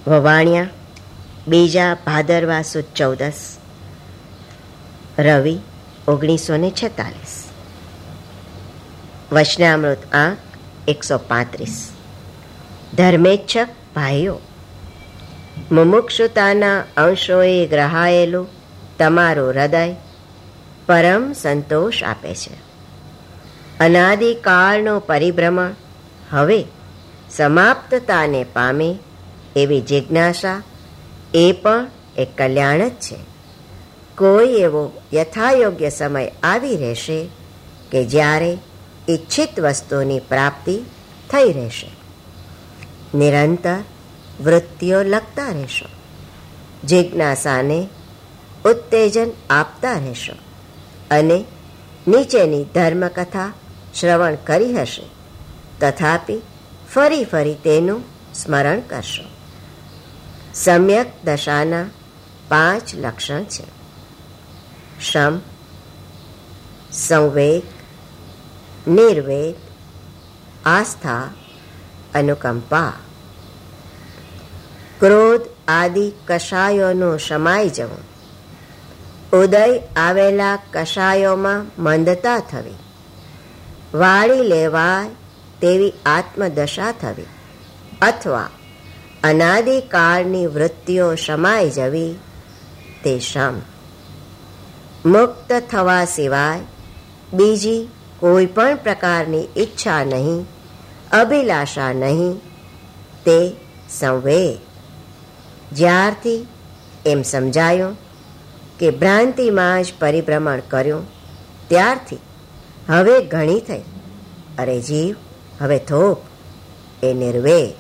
વવાણિયા, બીજા ભાદરવા સુદ 14, રવિ 1946. વચનામૃત આંક 135. ધર્મેચ્છક ભાઈઓ, મુમુક્ષુતાના અંશોએ ગ્રહાયેલું તમારું હૃદય પરમ સંતોષ આપે છે. અનાદિકાળનું પરિભ્રમણ હવે સમાપ્તતાને પામે એવી જિજ્ઞાસા એ પણ એક કલ્યાણ જ છે. કોઈ એવો યથાયોગ્ય સમય આવી રહેશે કે જ્યારે ઈચ્છિત વસ્તુની પ્રાપ્તિ થઈ રહેશે. નિરંતર વૃત્તિઓ લખતા રહેશો, જિજ્ઞાસાને ઉત્તેજન આપતા રહેશો અને નીચેની ધર્મકથા શ્રવણ કરી હશે, તથાપિ ફરી ફરી તેનું સ્મરણ કરશો. સમ્યક દશાના 5 લક્ષણ છે: શમ, સંવેગ, નિર્વેગ, આસ્થા, અનુકંપા. ક્રોધ આદિ કષાયોનું શમાઈ જવું, ઉદય આવેલા કષાયોમાં મંદતા થવી, વાળી લેવાય તેવી આત્મદશા થવી, અથવા અનાદિકાળની વૃત્તિઓ શમાઈ જવી, તે શમ. મુક્ત થવા સિવાય બીજી કોઈ પણ પ્રકારની ઈચ્છા નહીં, અભિલાષા નહીં, તે સંવેગ. જ્યારથી એમ સમજાયું કે ભ્રાંતિમાં જ પરિભ્રમણ કર્યું, ત્યારથી હવે ઘણી થઈ, અરે જીવ હવે થોક, એ નિર્વેગ.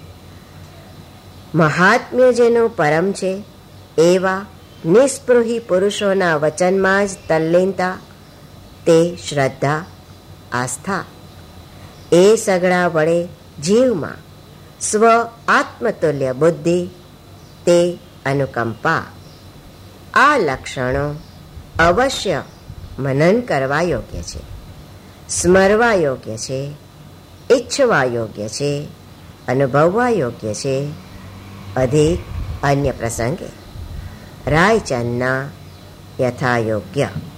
મહાત્મ્ય જેનું પરમ છે એવા નિસ્પૃહી પુરુષોના વચનમાં જ તલ્લીનતા, તે શ્રદ્ધા, આસ્થા. એ સગડા વડે જીવમાં સ્વ આત્મતુલ્ય બુદ્ધિ, તે અનુકંપા. આ લક્ષણો અવશ્ય મનન કરવા યોગ્ય છે, સ્મરવા યોગ્ય છે, ઈચ્છવા યોગ્ય છે, અનુભવવા યોગ્ય છે. અધિક અન્ય પ્રસંગે રાયચંદના યથાયોગ્ય.